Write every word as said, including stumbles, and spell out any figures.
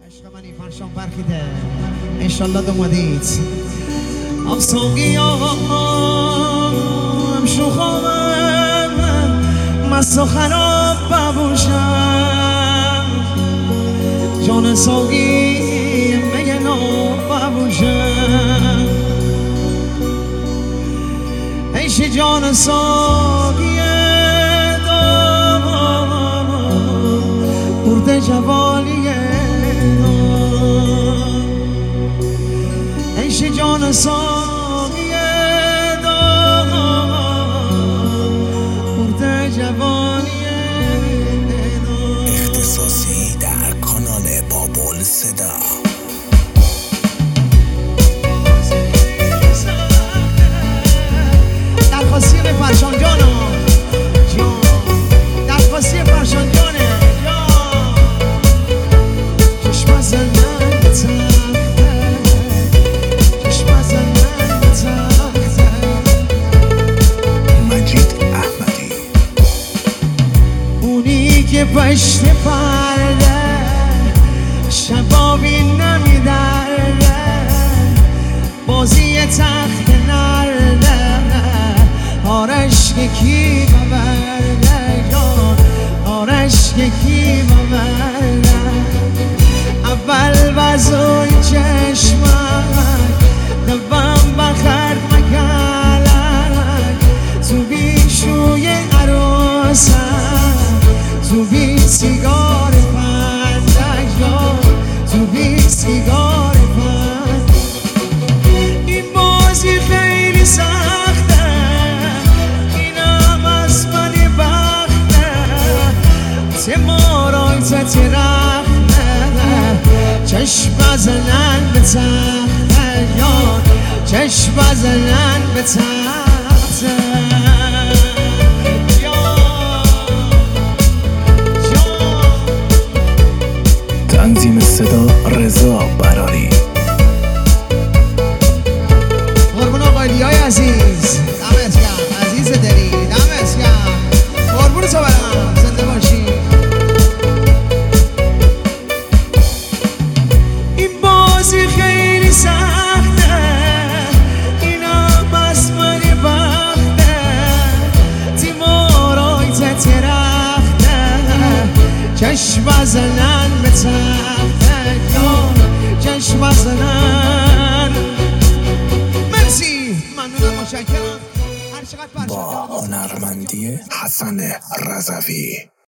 عشق منی فرشان برخیده انشالله دومدید افسونگی هم شوخامم مست و خراب ببوشم جان سوگی میگه نو ببوشم ایش جان سوگی دو برده جوالیه ایش جان ساقی دو برده جوانی دو اختصاصی در کانال بابل صدا درخواستی فرشان جانو جان درخواستی فرشان جانه جان چشم زنن که پشت پرده شبابی نمیدرده بازی تخت نرده آرش یکی ببرده جان آرش یکی ببرده اول وزوی چشمک دبم بخرد مکلک تو بیشوی عروسک تو بی سیگار پندک یا تو بی سیگار پند این بازی خیلی سخته اینم از منی بخته تمارای تترخته چشم بزنن به تخته یا چشم بزنن به تخته تنظیم صدا رضا براری قربون آقای های عزیز دمت گرم عزیز دلی دمت گرم قربون تو برم زنده باشی این بازی خیلی سخته اینم از منی بخته تیمارای تترخته چشم بزنن به تخته یا چشم بزنن مرسی ممنونم متشکرم هر چقدر با هنرمندی حسن رضوی.